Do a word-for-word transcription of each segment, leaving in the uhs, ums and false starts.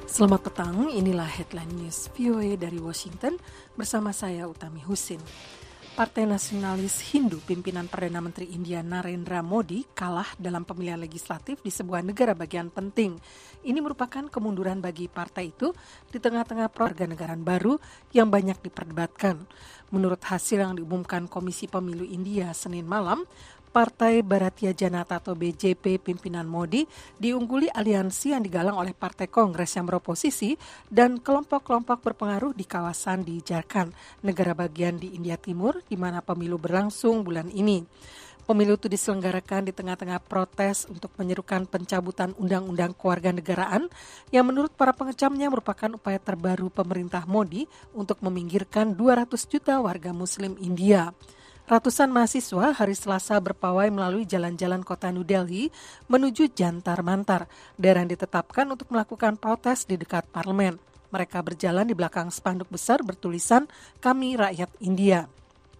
Selamat petang, inilah Headline News V O A dari Washington bersama saya Utami Husin. Partai Nasionalis Hindu pimpinan Perdana Menteri India Narendra Modi kalah dalam pemilihan legislatif di sebuah negara bagian penting. Ini merupakan kemunduran bagi partai itu di tengah-tengah kewarganegaraan baru yang banyak diperdebatkan. Menurut hasil yang diumumkan Komisi Pemilu India Senin malam, Partai Bharatiya Janata atau B J P pimpinan Modi diungguli aliansi yang digalang oleh Partai Kongres yang beroposisi dan kelompok-kelompok berpengaruh di kawasan di Jharkhand, negara bagian di India Timur, di mana pemilu berlangsung bulan ini. Pemilu itu diselenggarakan di tengah-tengah protes untuk menyerukan pencabutan Undang-Undang Kewarganegaraan yang menurut para pengecamnya merupakan upaya terbaru pemerintah Modi untuk meminggirkan dua ratus juta warga Muslim India. Ratusan mahasiswa hari Selasa berpawai melalui jalan-jalan kota New Delhi menuju Jantar Mantar, daerah yang ditetapkan untuk melakukan protes di dekat parlemen. Mereka berjalan di belakang spanduk besar bertulisan "Kami Rakyat India".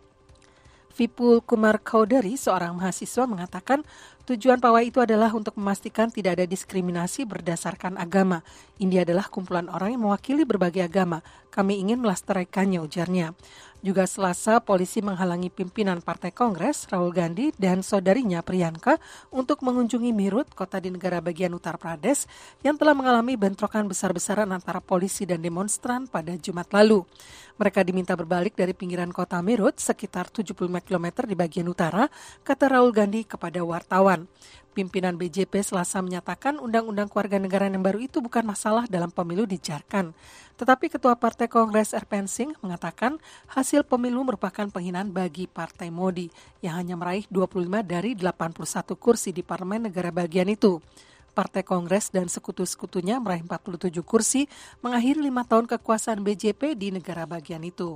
Vipul Kumar Chowdhury, seorang mahasiswa, mengatakan tujuan pawai itu adalah untuk memastikan tidak ada diskriminasi berdasarkan agama. India adalah kumpulan orang yang mewakili berbagai agama. Kami ingin melestarikannya, ujarnya. Juga Selasa, polisi menghalangi pimpinan Partai Kongres, Rahul Gandhi, dan saudarinya Priyanka untuk mengunjungi Meerut, kota di negara bagian Uttar Pradesh, yang telah mengalami bentrokan besar-besaran antara polisi dan demonstran pada Jumat lalu. Mereka diminta berbalik dari pinggiran kota Meerut, sekitar tujuh puluh lima kilometer di bagian utara, kata Rahul Gandhi kepada wartawan. Pimpinan B J P Selasa menyatakan Undang-Undang Kewarganegaraan yang baru itu bukan masalah dalam pemilu di Jharkhand. Tetapi Ketua Partai Kongres Erpen Singh mengatakan hasil pemilu merupakan penghinaan bagi Partai Modi yang hanya meraih dua puluh lima dari delapan puluh satu kursi di parlemen negara bagian itu. Partai Kongres dan sekutu-sekutunya meraih empat puluh tujuh kursi, mengakhiri lima tahun kekuasaan B J P di negara bagian itu.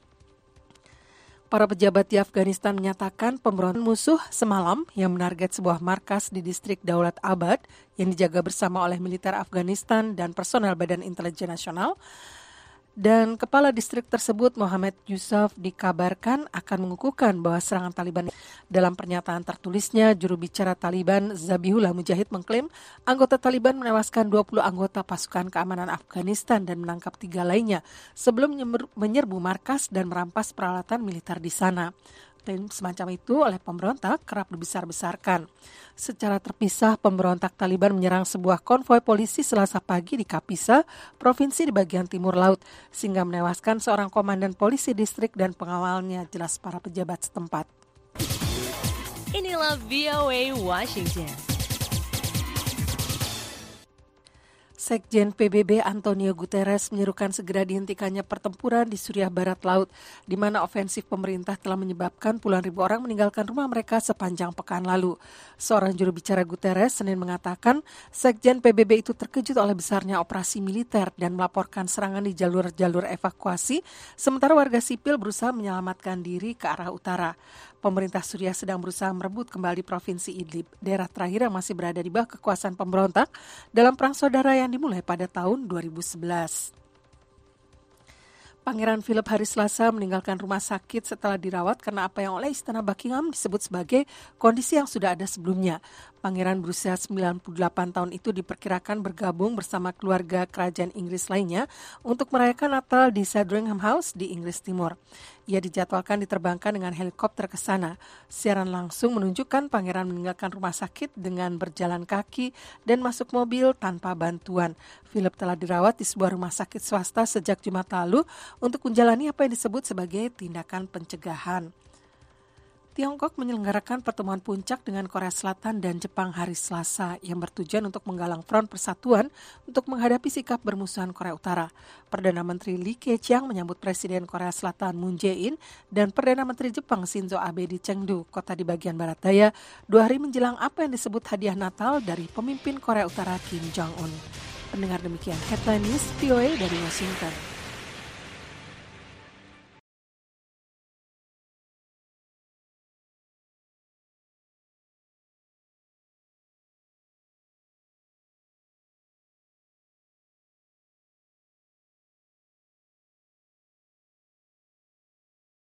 Para pejabat di Afghanistan menyatakan pemberontak musuh semalam yang menarget sebuah markas di distrik Daulat Abad yang dijaga bersama oleh militer Afghanistan dan personel Badan Intelijen Nasional. Dan kepala distrik tersebut, Muhammad Yusuf, dikabarkan akan mengukuhkan bahwa serangan Taliban. Dalam pernyataan tertulisnya, juru bicara Taliban Zabihullah Mujahid mengklaim anggota Taliban menewaskan dua puluh anggota pasukan keamanan Afghanistan dan menangkap tiga lainnya sebelum menyerbu markas dan merampas peralatan militer di sana. Dan semacam itu oleh pemberontak kerap dibesar-besarkan. Secara terpisah, pemberontak Taliban menyerang sebuah konvoi polisi Selasa pagi di Kapisa, provinsi di bagian timur laut, sehingga menewaskan seorang komandan polisi distrik dan pengawalnya, jelas para pejabat setempat. Inilah V O A Washington. Sekjen P B B Antonio Guterres menyerukan segera dihentikannya pertempuran di Suriah Barat Laut, di mana ofensif pemerintah telah menyebabkan puluhan ribu orang meninggalkan rumah mereka sepanjang pekan lalu. Seorang juru bicara Guterres Senin mengatakan, Sekjen P B B itu terkejut oleh besarnya operasi militer dan melaporkan serangan di jalur-jalur evakuasi, sementara warga sipil berusaha menyelamatkan diri ke arah utara. Pemerintah Suriah sedang berusaha merebut kembali Provinsi Idlib, daerah terakhir yang masih berada di bawah kekuasaan pemberontak dalam perang saudara yang dimulai pada tahun dua ribu sebelas. Pangeran Philip hari Selasa meninggalkan rumah sakit setelah dirawat karena apa yang oleh Istana Buckingham disebut sebagai kondisi yang sudah ada sebelumnya. Pangeran berusia sembilan puluh delapan tahun itu diperkirakan bergabung bersama keluarga kerajaan Inggris lainnya untuk merayakan Natal di Sandringham House di Inggris Timur. Ia dijadwalkan diterbangkan dengan helikopter ke sana. Siaran langsung menunjukkan pangeran meninggalkan rumah sakit dengan berjalan kaki dan masuk mobil tanpa bantuan. Philip telah dirawat di sebuah rumah sakit swasta sejak Jumat lalu untuk menjalani apa yang disebut sebagai tindakan pencegahan. Tiongkok menyelenggarakan pertemuan puncak dengan Korea Selatan dan Jepang hari Selasa yang bertujuan untuk menggalang front persatuan untuk menghadapi sikap bermusuhan Korea Utara. Perdana Menteri Lee Keqiang menyambut Presiden Korea Selatan Moon Jae-in dan Perdana Menteri Jepang Shinzo Abe di Chengdu, kota di bagian barat daya, dua hari menjelang apa yang disebut hadiah Natal dari pemimpin Korea Utara Kim Jong-un. Pendengar, demikian Headline News V O A dari Washington.